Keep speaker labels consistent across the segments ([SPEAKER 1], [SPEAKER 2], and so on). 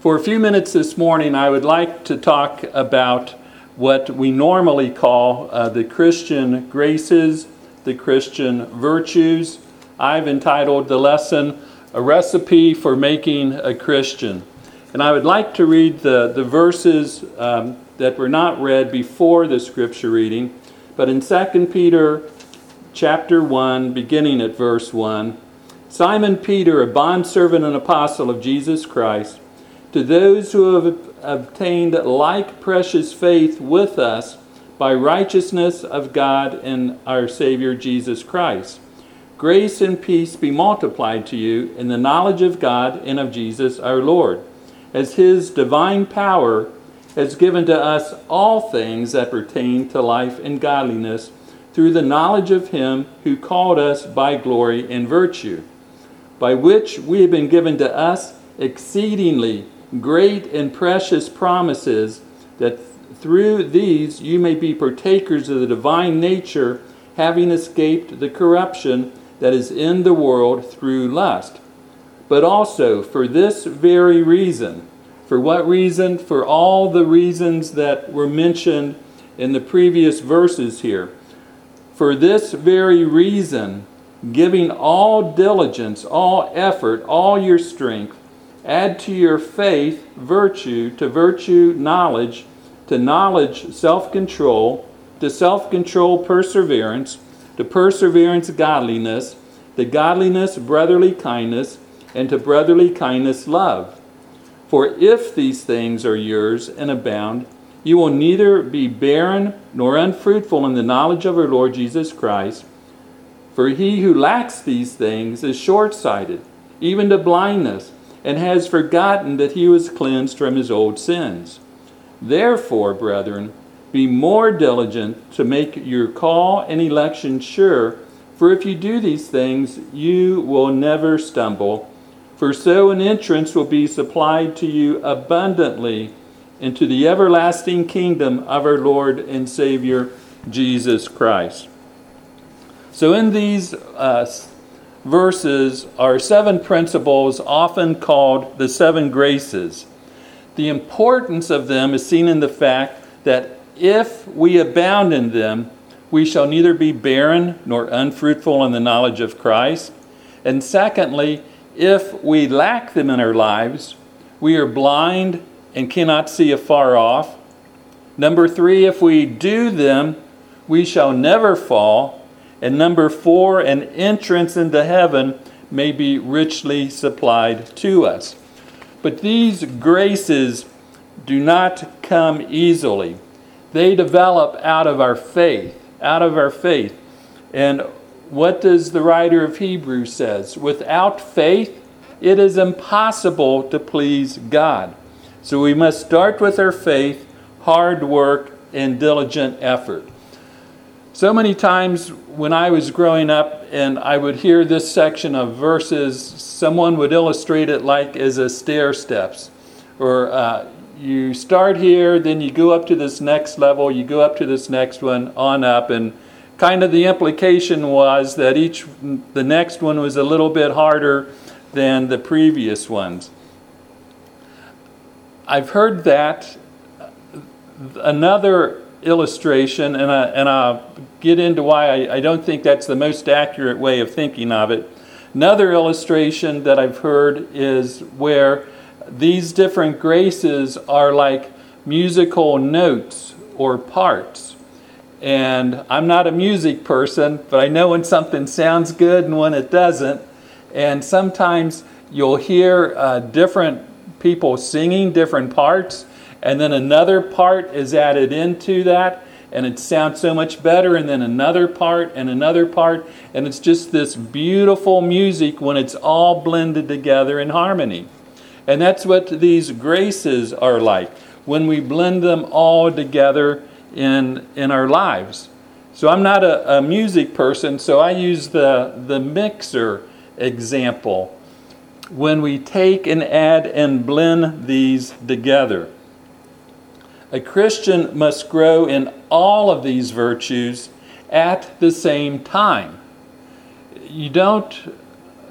[SPEAKER 1] For a few minutes this morning, I would like to talk about what we normally call the Christian graces, the Christian virtues. I've entitled the lesson, A Recipe for Making a Christian. And I would like to read the verses that were not read before the scripture reading. But in 2 Peter chapter 1, beginning at verse 1, Simon Peter, a bondservant and apostle of Jesus Christ, to those who have obtained like precious faith with us by righteousness of God and our Savior Jesus Christ. Grace and peace be multiplied to you in the knowledge of God and of Jesus our Lord, as His divine power has given to us all things that pertain to life and godliness through the knowledge of Him who called us by glory and virtue, by which we have been given to us exceedingly great and precious promises, that through these you may be partakers of the divine nature, having escaped the corruption that is in the world through lust. But also for this very reason. For what reason? For all the reasons that were mentioned in the previous verses here. For this very reason, giving all diligence, all effort, all your strength, add to your faith virtue, to virtue knowledge, to knowledge self-control, to self-control perseverance, to perseverance godliness, to godliness brotherly kindness, and to brotherly kindness love. For if these things are yours and abound, you will neither be barren nor unfruitful in the knowledge of our Lord Jesus Christ. For he who lacks these things is short-sighted, even to blindness, and has forgotten that he was cleansed from his old sins. Therefore, brethren, be more diligent to make your call and election sure, for if you do these things, you will never stumble. For so an entrance will be supplied to you abundantly into the everlasting kingdom of our Lord and Savior, Jesus Christ. So in these verses are 7 principles, often called the 7 graces. The importance of them is seen in the fact that if we abound in them, we shall neither be barren nor unfruitful in the knowledge of Christ. And secondly, if we lack them in our lives, we are blind and cannot see afar off. Number 3, if we do them, we shall never fall. And number 4, an entrance into heaven may be richly supplied to us. But these graces do not come easily. They develop out of our faith, And what does the writer of Hebrews says? Without faith, it is impossible to please God. So we must start with our faith, hard work, and diligent effort. So many times when I was growing up and I would hear this section of verses, someone would illustrate it like as a stair steps. Or you start here, then you go up to this next level, you go up to this next one, on up. And kind of the implication was that the next one was a little bit harder than the previous ones. I've heard that. Another illustration, and I'll get into why I don't think that's the most accurate way of thinking of it. Another illustration that I've heard is where these different graces are like musical notes or parts. And I'm not a music person, but I know when something sounds good and when it doesn't. And sometimes you'll hear different people singing different parts, and then another part is added into that, and it sounds so much better, and then another part, and it's just this beautiful music when it's all blended together in harmony. And that's what these graces are like, when we blend them all together in our lives. So I'm not a music person, so I use the mixer example. When we take and add and blend these together. A Christian must grow in all of these virtues at the same time. You don't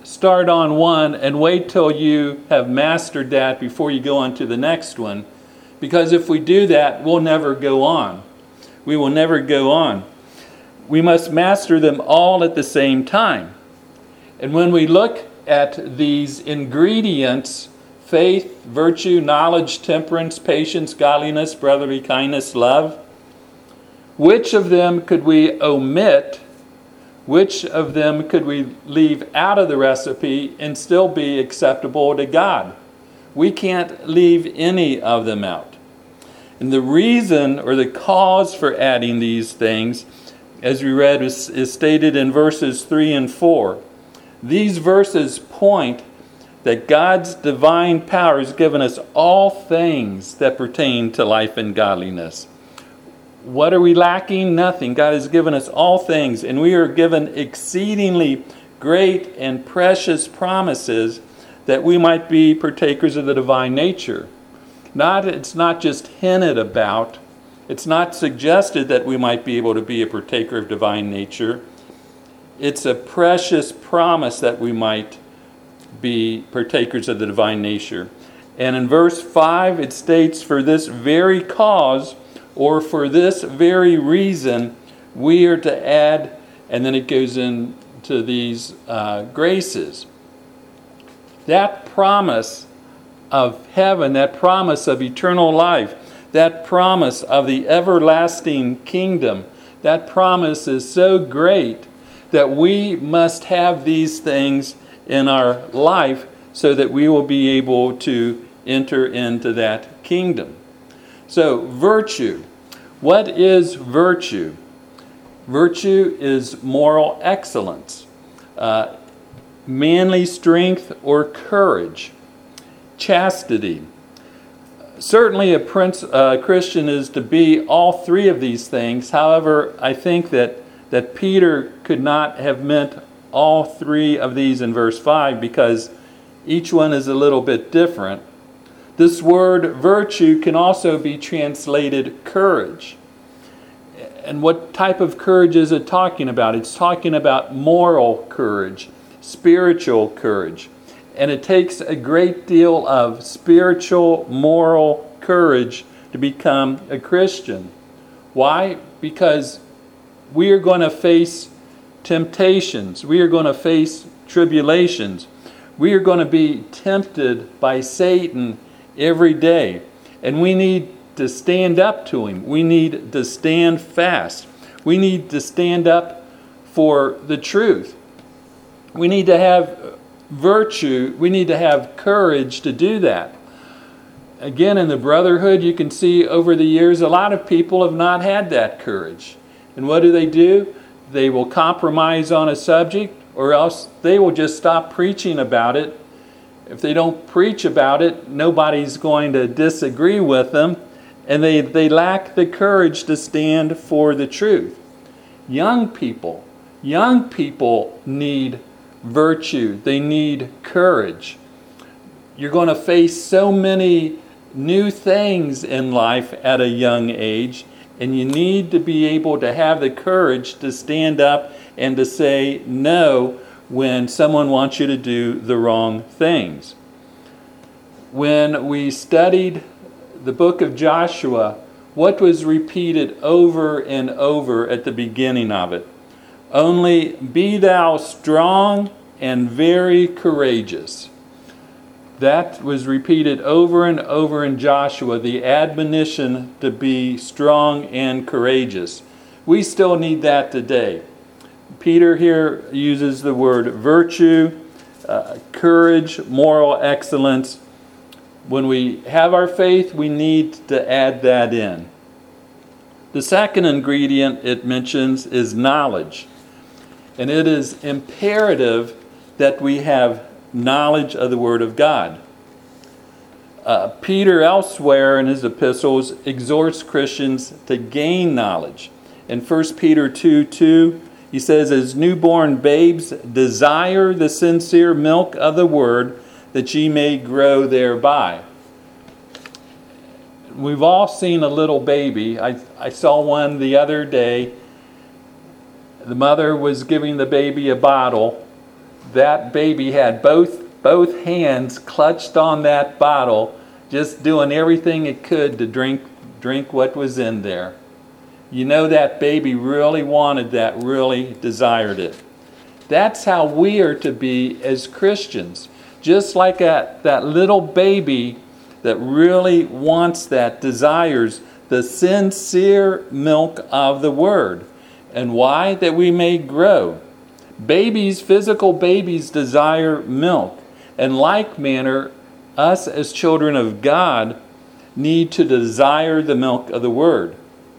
[SPEAKER 1] start on one and wait till you have mastered that before you go on to the next one. Because if we do that, we'll never go on. We will never go on. We must master them all at the same time. And when we look at these ingredients, faith, virtue, knowledge, temperance, patience, godliness, brotherly kindness, love, which of them could we omit? Which of them could we leave out of the recipe and still be acceptable to God? We can't leave any of them out. And the reason or the cause for adding these things, as we read, is stated in verses 3 and 4. These verses point that God's divine power has given us all things that pertain to life and godliness. What are we lacking? Nothing. God has given us all things, and we are given exceedingly great and precious promises that we might be partakers of the divine nature. It's not just hinted about. It's not suggested that we might be able to be a partaker of divine nature. It's a precious promise that we might be partakers of the divine nature. And in verse 5 it states, for this very cause, or for this very reason, we are to add, and then it goes into these graces. That promise of heaven, that promise of eternal life, that promise of the everlasting kingdom, that promise is so great that we must have these things in our life so that we will be able to enter into that kingdom. So, virtue. What is virtue? Virtue is moral excellence, manly strength or courage, chastity. Certainly a Christian is to be all three of these things. However, I think that Peter could not have meant all three of these in verse 5 because each one is a little bit different. This word virtue can also be translated courage. And what type of courage is it talking about? It's talking about moral courage, spiritual courage. And it takes a great deal of spiritual, moral courage to become a Christian. Why? Because we are going to face temptations. We are going to face tribulations. We are going to be tempted by Satan every day. And we need to stand up to him. We need to stand fast. We need to stand up for the truth. We need to have virtue. We need to have courage to do that. Again, in the brotherhood, you can see over the years, a lot of people have not had that courage. And what do? They will compromise on a subject, or else they will just stop preaching about it. If they don't preach about it, nobody's going to disagree with them, and they lack the courage to stand for the truth. Young people need virtue. They need courage. You're going to face so many new things in life at a young age, and you need to be able to have the courage to stand up and to say no when someone wants you to do the wrong things. When we studied the book of Joshua, what was repeated over and over at the beginning of it? Only be thou strong and very courageous. That was repeated over and over in Joshua, the admonition to be strong and courageous. We still need that today. Peter here uses the word virtue, courage, moral excellence. When we have our faith, we need to add that in. The second ingredient it mentions is knowledge. And it is imperative that we have knowledge of the Word of God. Peter elsewhere in his epistles exhorts Christians to gain knowledge. In 1 Peter 2:2, he says, as newborn babes, desire the sincere milk of the Word, that ye may grow thereby. We've all seen a little baby. I saw one the other day. The mother was giving the baby a bottle. that baby had both hands clutched on that bottle, just doing everything it could to drink what was in there. You know that baby really wanted that, really desired it. That's how we are to be as Christians. Just like that little baby that really wants that, desires the sincere milk of the Word. And why? That we may grow. Physical babies desire milk. In like manner, us as children of God need to desire the milk of the Word.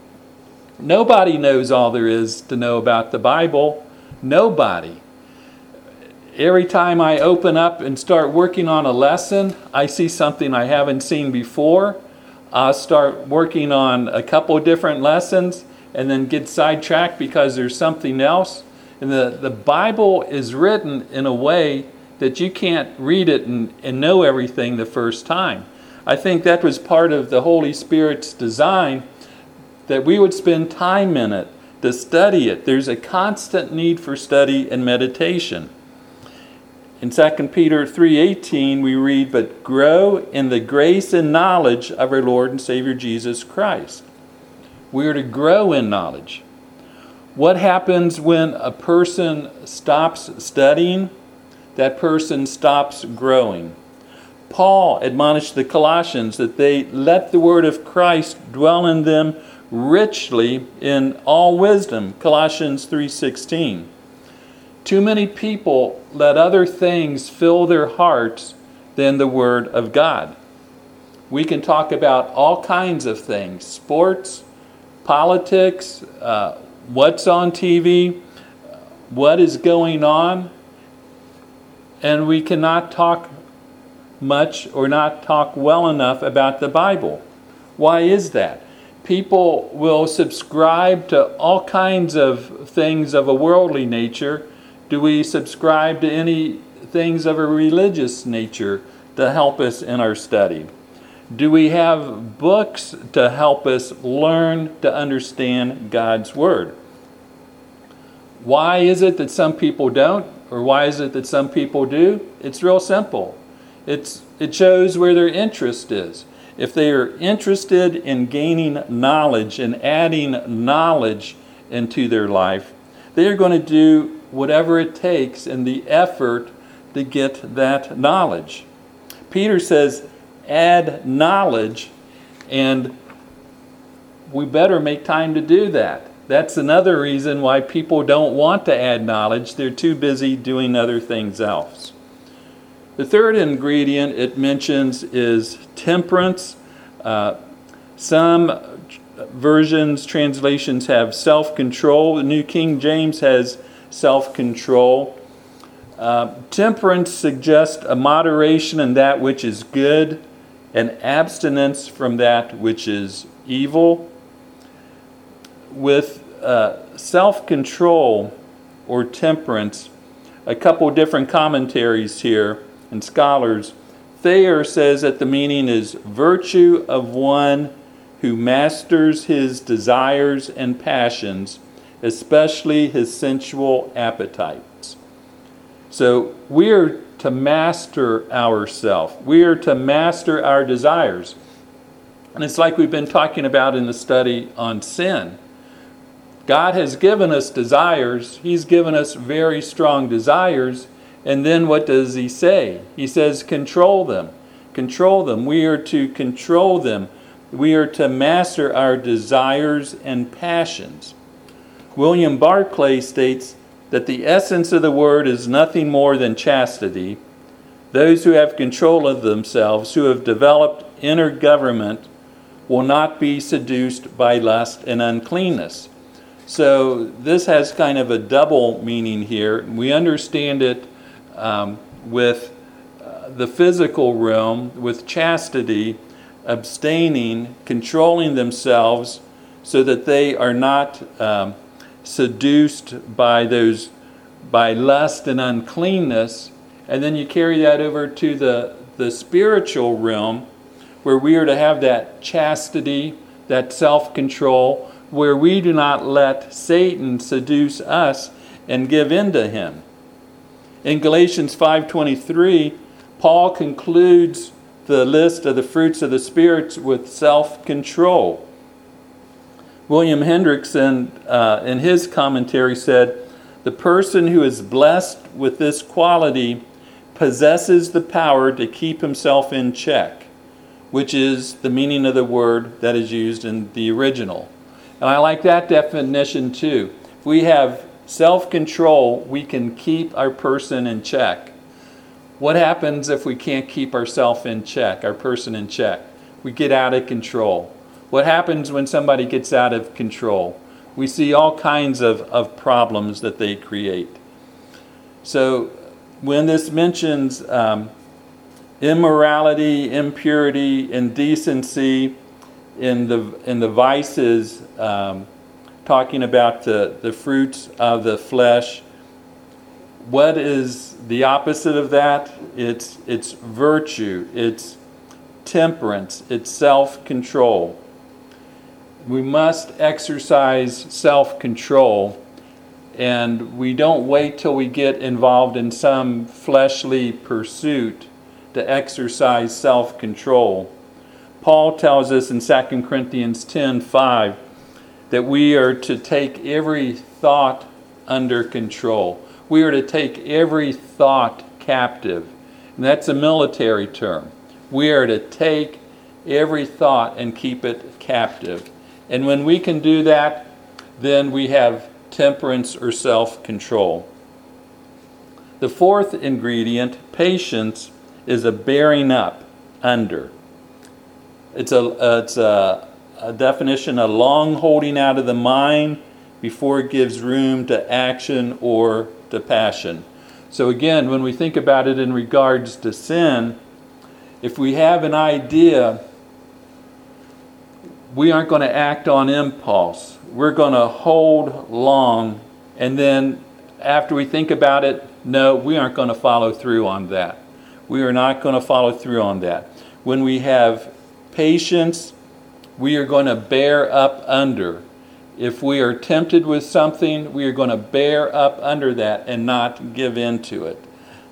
[SPEAKER 1] Nobody knows all there is to know about the Bible. Nobody. Every time I open up and start working on a lesson, I see something I haven't seen before. I'll start working on a couple different lessons and then get sidetracked because there's something else. And the Bible is written in a way that you can't read it and know everything the first time. I think that was part of the Holy Spirit's design, that we would spend time in it to study it. There's a constant need for study and meditation. In 2 Peter 3:18 we read, "But grow in the grace and knowledge of our Lord and Savior Jesus Christ." We are to grow in knowledge. What happens when a person stops studying? That person stops growing. Paul admonished the Colossians that they let the word of Christ dwell in them richly in all wisdom. Colossians 3:16. Too many people let other things fill their hearts than the Word of God. We can talk about all kinds of things: sports, politics, what's on TV, what is going on, and we cannot talk much or not talk well enough about the Bible. Why is that? People will subscribe to all kinds of things of a worldly nature. Do we subscribe to any things of a religious nature to help us in our study? Do we have books to help us learn to understand God's Word? Why is it that some people don't, or why is it that some people do? It's real simple. It shows where their interest is. If they are interested in gaining knowledge and adding knowledge into their life, they are going to do whatever it takes in the effort to get that knowledge. Peter says, add knowledge, and we better make time to do that. That's another reason why people don't want to add knowledge. They're too busy doing other things else. The third ingredient it mentions is temperance. Some versions, translations have self-control. The New King James has self-control. Temperance suggests a moderation in that which is good, and abstinence from that which is evil. With self-control or temperance, a couple different commentaries here and scholars. Thayer says that the meaning is virtue of one who masters his desires and passions, especially his sensual appetites. So we are to master ourselves. We are to master our desires. And it's like we've been talking about in the study on sin. God has given us desires. He's given us very strong desires. And then what does he say? He says, control them. Control them. We are to control them. We are to master our desires and passions. William Barclay states that the essence of the word is nothing more than chastity. Those who have control of themselves, who have developed inner government, will not be seduced by lust and uncleanness. So this has kind of a double meaning here. We understand it with the physical realm, with chastity, abstaining, controlling themselves so that they are not seduced by lust and uncleanness. And then you carry that over to the spiritual realm, where we are to have that chastity, that self-control, where we do not let Satan seduce us and give in to him. In Galatians 5:23, Paul concludes the list of the fruits of the Spirit with self-control. William Hendrickson, in his commentary, said, "The person who is blessed with this quality possesses the power to keep himself in check," which is the meaning of the word that is used in the original. And I like that definition too. If we have self-control, we can keep our person in check. What happens if we can't keep ourselves in check, our person in check? We get out of control. What happens when somebody gets out of control? We see all kinds of problems that they create. So when this mentions immorality, impurity, indecency in the vices, talking about the fruits of the flesh, what is the opposite of that? It's virtue, it's temperance, it's self-control. We must exercise self-control, and we don't wait till we get involved in some fleshly pursuit to exercise self-control. Paul tells us in 2 Corinthians 10:5 that we are to take every thought under control. We are to take every thought captive. And that's a military term. We are to take every thought and keep it captive. And when we can do that, then we have temperance or self-control. The fourth ingredient, patience, is a bearing up under. It's a definition, a long holding out of the mind before it gives room to action or to passion. So again, when we think about it in regards to sin, if we have an idea, we aren't going to act on impulse. We're going to hold long, and then after we think about it, no, we aren't going to follow through on that. We are not going to follow through on that. When we have patience, we are going to bear up under. If we are tempted with something, we are going to bear up under that and not give in to it.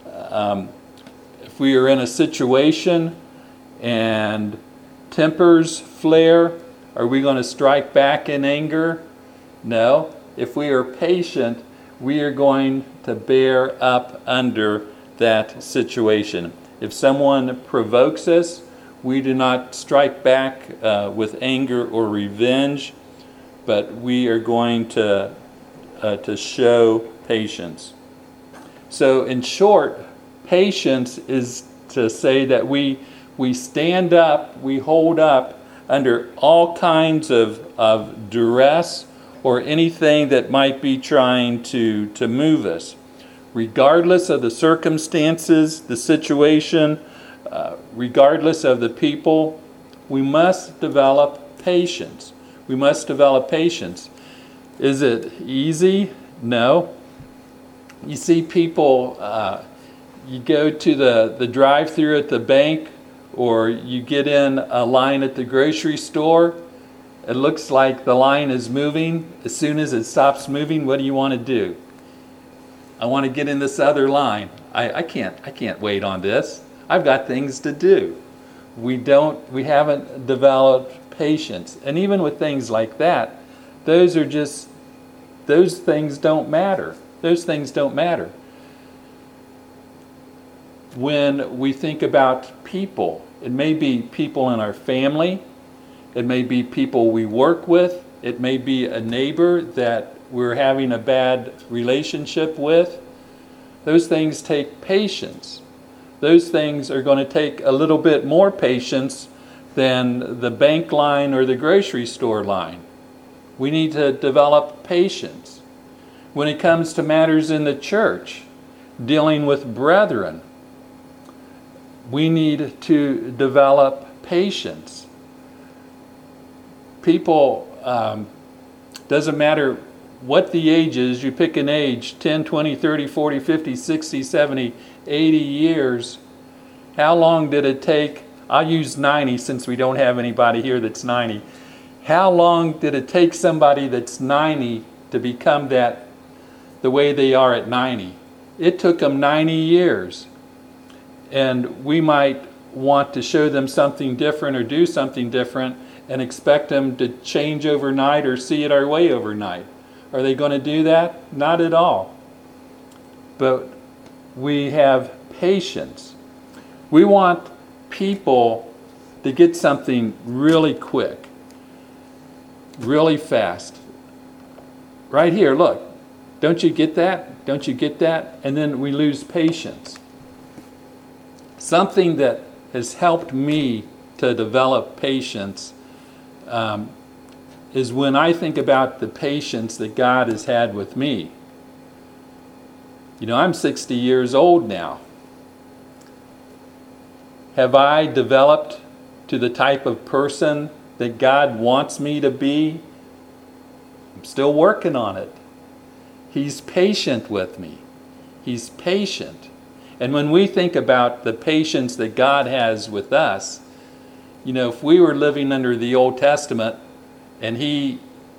[SPEAKER 1] If we are in a situation and tempers flare, are we going to strike back in anger? No. If we are patient, we are going to bear up under that situation. If someone provokes us, we do not strike back with anger or revenge, but we are going to show patience. So in short, patience is to say that we stand up, we hold up under all kinds of duress or anything that might be trying to move us. Regardless of the circumstances, the situation, regardless of the people, we must develop patience. We must develop patience. Is it easy? No. You see people, you go to the drive-thru at the bank, or you get in a line at the grocery store. It looks like the line is moving. As soon as it stops moving, what do you want to do? I want to get in this other line. I can't wait on this. I've got things to do. We haven't developed patience. And even with things like that, those things don't matter. Those things don't matter. When we think about people, it may be people in our family, it may be people we work with, it may be a neighbor that we're having a bad relationship with. Those things take patience. Those things are going to take a little bit more patience than the bank line or the grocery store line. We need to develop patience. When it comes to matters in the church, dealing with brethren, we need to develop patience. People, doesn't matter what the age is, you pick an age, 10, 20, 30, 40, 50, 60, 70, 80 years. How long did it take? I'll use 90 since we don't have anybody here that's 90. How long did it take somebody that's 90 to become the way they are at 90? It took them 90 years. And we might want to show them something different or do something different and expect them to change overnight or see it our way overnight. Are they going to do that? Not at all. But we have patience. We want people to get something really quick, really fast. Right here, look. Don't you get that? Don't you get that? And then we lose patience. Something that has helped me to develop patience is when I think about the patience that God has had with me. You know, I'm 60 years old now. Have I developed to the type of person that God wants me to be? I'm still working on it. He's patient with me. He's patient. And when we think about the patience that God has with us, you know, if we were living under the Old Testament and He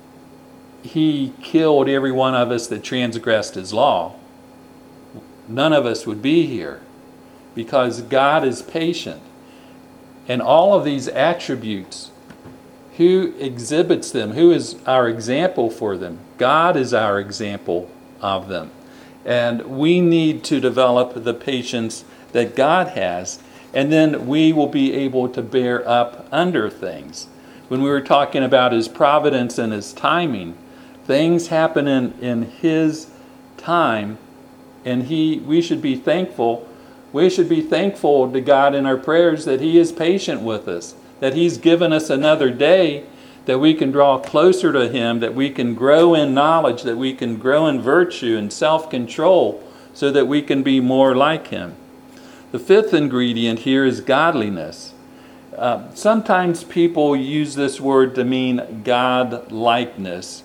[SPEAKER 1] killed every one of us that transgressed His law, none of us would be here, because God is patient. And all of these attributes, who exhibits them? Who is our example for them? God is our example of them. And we need to develop the patience that God has, and then we will be able to bear up under things. When we were talking about His providence and His timing, things happen in His time, and we should be thankful. We should be thankful to God in our prayers that He is patient with us, that He's given us another day, that we can draw closer to Him, that we can grow in knowledge, that we can grow in virtue and self-control, so that we can be more like Him. The fifth ingredient here is godliness. Sometimes people use this word to mean God-likeness.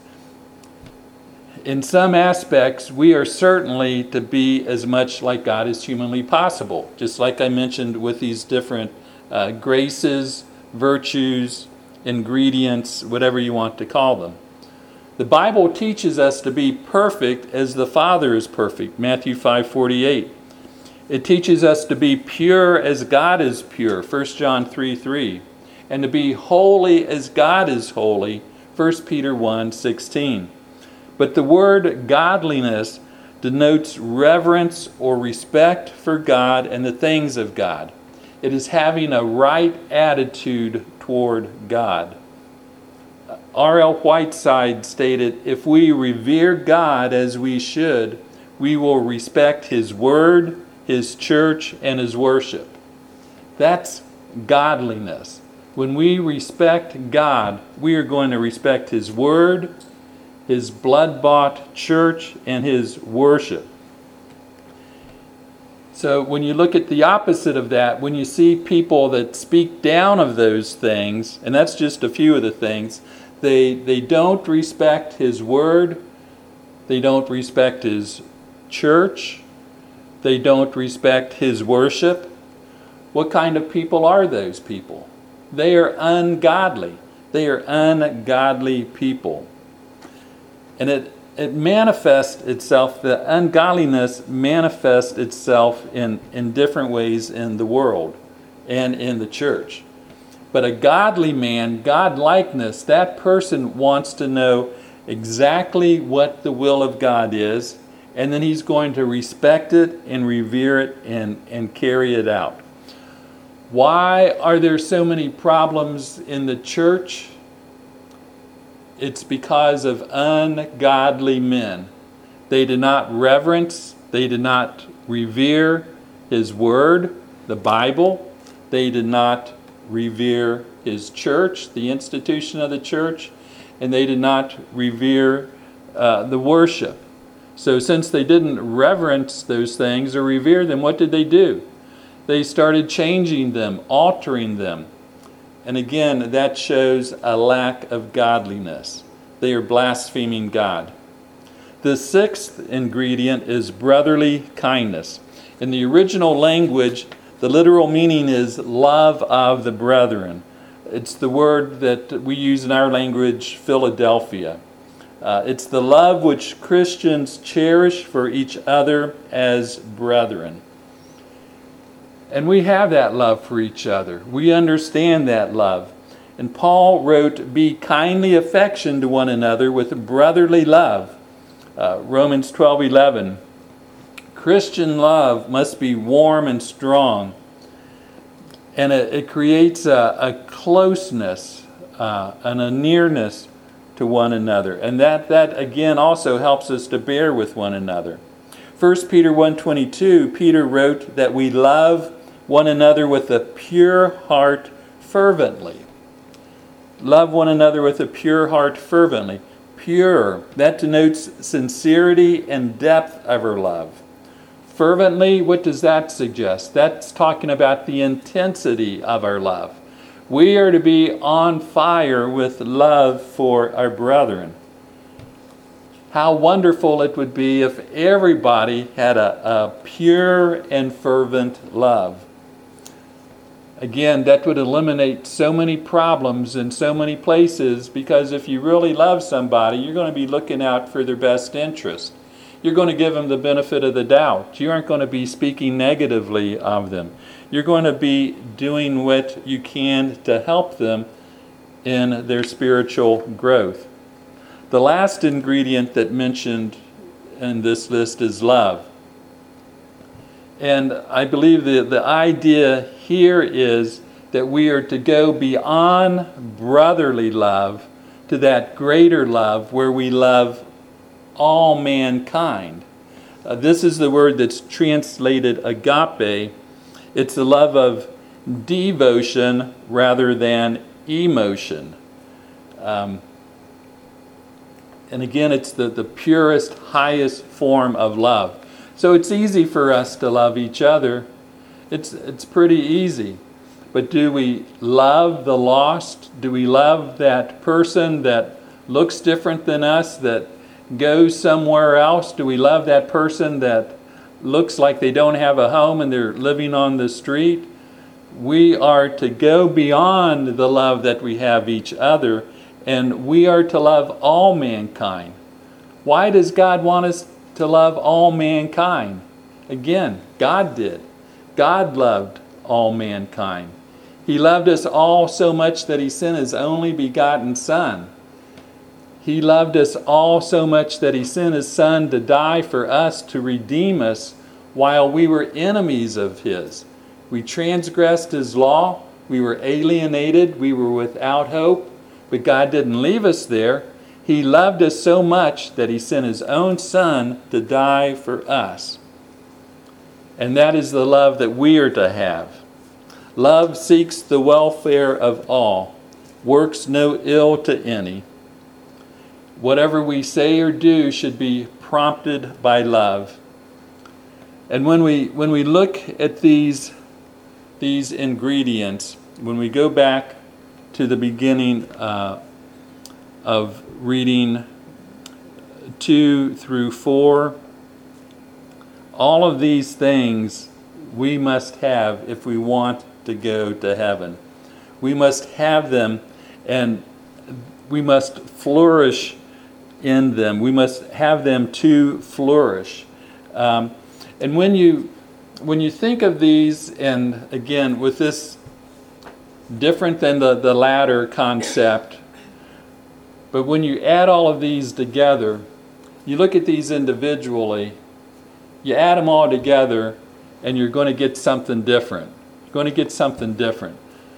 [SPEAKER 1] In some aspects, we are certainly to be as much like God as humanly possible, just like I mentioned with these different graces, virtues, ingredients, whatever you want to call them. The Bible teaches us to be perfect as the Father is perfect, Matthew 5:48. It teaches us to be pure as God is pure, 1 John 3:3, and to be holy as God is holy, 1 Peter 1:16. But the word godliness denotes reverence or respect for God and the things of God. It is having a right attitude toward God. R.L. Whiteside stated, "If we revere God as we should, we will respect His Word, His church, and His worship." That's godliness. When we respect God, we are going to respect His Word, His blood-bought church, and His worship. So when you look at the opposite of that, when you see people that speak down of those things, and that's just a few of the things, they don't respect His Word, they don't respect His church, they don't respect His worship. What kind of people are those people? They are ungodly. They are ungodly people. And it manifests itself, the ungodliness manifests itself in different ways in the world and in the church. But a godly man, God-likeness, that person wants to know exactly what the will of God is, and then he's going to respect it and revere it and carry it out. Why are there so many problems in the church? It's because of ungodly men. They did not reverence, they did not revere His Word, the Bible. They did not revere His church, the institution of the church, and they did not revere the worship. So since they didn't reverence those things or revere them, what did they do? They started changing them, altering them. And again, that shows a lack of godliness. They are blaspheming God. The sixth ingredient is brotherly kindness. In the original language, the literal meaning is love of the brethren. It's the word that we use in our language, Philadelphia. It's the love which Christians cherish for each other as brethren. And we have that love for each other. We understand that love. And Paul wrote, "Be kindly affectioned to one another with brotherly love." Romans 12:11. Christian love must be warm and strong. And it creates a closeness and a nearness to one another. And that again also helps us to bear with one another. 1 Peter 1:22, Peter wrote that we love one another with a pure heart fervently. Love one another with a pure heart fervently. Pure, that denotes sincerity and depth of our love. Fervently, what does that suggest? That's talking about the intensity of our love. We are to be on fire with love for our brethren. How wonderful it would be if everybody had a pure and fervent love. Again, that would eliminate so many problems in so many places, because if you really love somebody, you're going to be looking out for their best interest. You're going to give them the benefit of the doubt. You aren't going to be speaking negatively of them. You're going to be doing what you can to help them in their spiritual growth. The last ingredient that mentioned in this list is love. And I believe the idea here is that we are to go beyond brotherly love to that greater love where we love all mankind. This is the word that's translated agape. It's the love of devotion rather than emotion. And again, it's the purest, highest form of love. So it's easy for us to love each other. It's pretty easy. But do we love the lost? Do we love that person that looks different than us, that goes somewhere else? Do we love that person that looks like they don't have a home and they're living on the street? We are to go beyond the love that we have each other, and we are to love all mankind. Why does God want us to love all mankind? Again, God did. God loved all mankind. He loved us all so much that He sent His only begotten Son. He loved us all so much that He sent His Son to die for us, to redeem us while we were enemies of His. We transgressed His law. We were alienated. We were without hope. But God didn't leave us there. He loved us so much that He sent His own Son to die for us. And that is the love that we are to have. Love seeks the welfare of all, works no ill to any. Whatever we say or do should be prompted by love. And when we look at these ingredients, when we go back to the beginning of reading 2 through 4, all of these things we must have if we want to go to heaven. We must have them, and we must flourish in them. We must have them to flourish. And when you think of these, and again with this different than the latter concept, but when you add all of these together, you look at these individually, you add them all together, and you're going to get something different. You're going to get something different.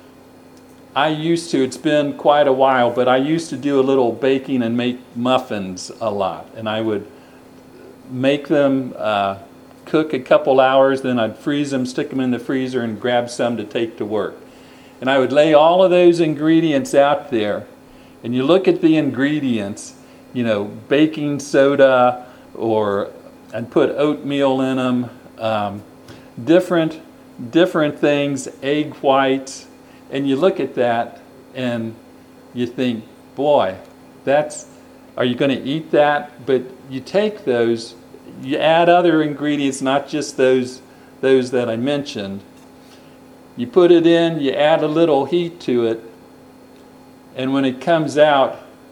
[SPEAKER 1] It's been quite a while, but I used to do a little baking and make muffins a lot. And I would make them, cook a couple hours, then I'd freeze them, stick them in the freezer, and grab some to take to work. And I would lay all of those ingredients out there. And you look at the ingredients, baking soda, or I'd put oatmeal in them, different things, egg whites, and you look at that and you think, boy, are you going to eat that? But you take those, you add other ingredients, not just those that I mentioned. You put it in, you add a little heat to it, and when it comes out,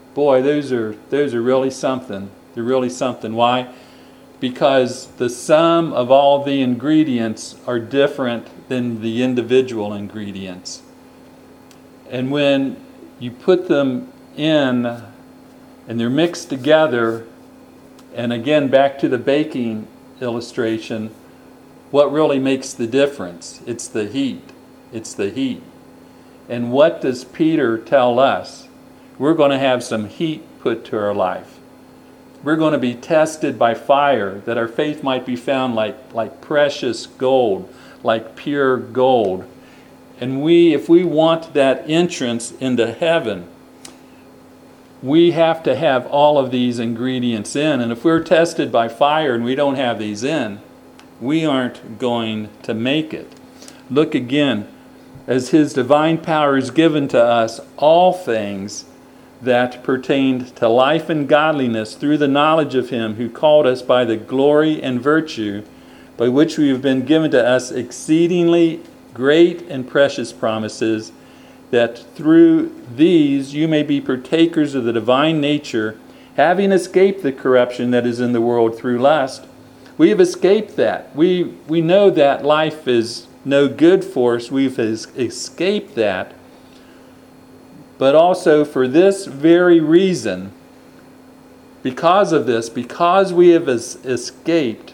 [SPEAKER 1] boy, those are really something. They're really something. Why? Because the sum of all the ingredients are different than the individual ingredients. And when you put them in and they're mixed together, and again back to the baking illustration, what really makes the difference? It's the heat. It's the heat. And what does Peter tell us? We're going to have some heat put to our life. We're going to be tested by fire, that our faith might be found like precious gold, like pure gold. And if we want that entrance into heaven, we have to have all of these ingredients in. And if we're tested by fire and we don't have these in, we aren't going to make it. Look again, as His divine power is given to us all things that pertained to life and godliness through the knowledge of Him who called us by the glory and virtue by which we have been given to us exceedingly great and precious promises, that through these you may be partakers of the divine nature, having escaped the corruption that is in the world through lust. We have escaped that. We know that life is no good for us. We've escaped that. But also for this very reason, because of this, because we have escaped,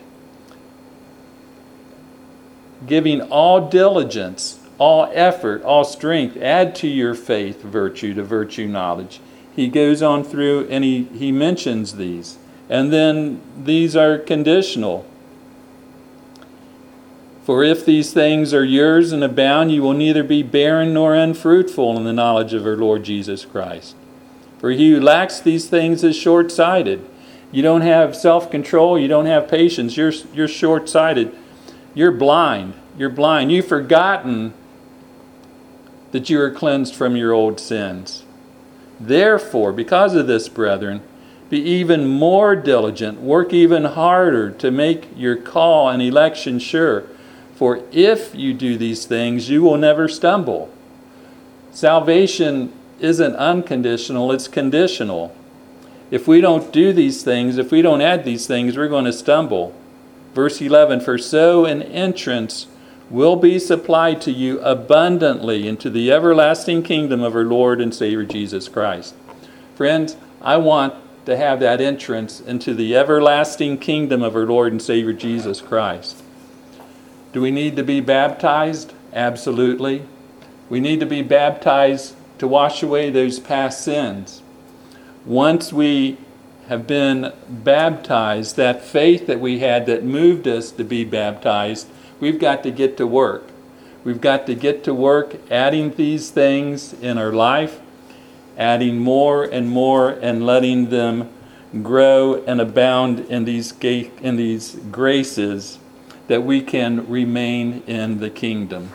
[SPEAKER 1] giving all diligence, all effort, all strength, add to your faith virtue, to virtue knowledge. He goes on through and he mentions these. And then these are conditional. For if these things are yours and abound, you will neither be barren nor unfruitful in the knowledge of our Lord Jesus Christ. For he who lacks these things is short-sighted. You don't have self-control, you don't have patience, you're short-sighted. You're blind. You're blind. You've forgotten that you are cleansed from your old sins. Therefore, because of this, brethren, be even more diligent, work even harder to make your call and election sure. For if you do these things, you will never stumble. Salvation isn't unconditional, it's conditional. If we don't do these things, if we don't add these things, we're going to stumble. Verse 11, for so an entrance will be supplied to you abundantly into the everlasting kingdom of our Lord and Savior Jesus Christ. Friends, I want to have that entrance into the everlasting kingdom of our Lord and Savior Jesus Christ. Do we need to be baptized? Absolutely. We need to be baptized to wash away those past sins. Once we have been baptized, that faith that we had that moved us to be baptized, we've got to get to work. We've got to get to work adding these things in our life, adding more and more and letting them grow and abound in these graces that we can remain in the kingdom.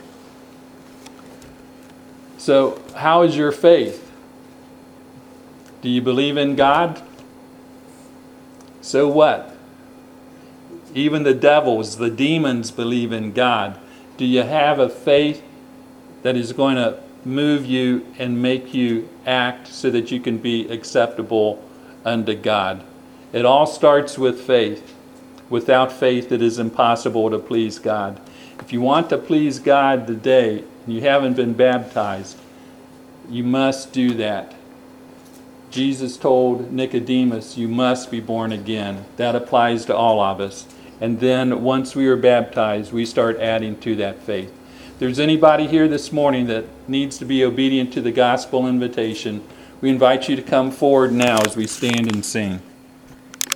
[SPEAKER 1] So, how is your faith? Do you believe in God? So what? Even the devils, the demons believe in God. Do you have a faith that is going to move you and make you act so that you can be acceptable unto God? It all starts with faith. Without faith, it is impossible to please God. If you want to please God today, and you haven't been baptized, you must do that. Jesus told Nicodemus, you must be born again. That applies to all of us. And then once we are baptized, we start adding to that faith. If there's anybody here this morning that needs to be obedient to the gospel invitation, we invite you to come forward now as we stand and sing.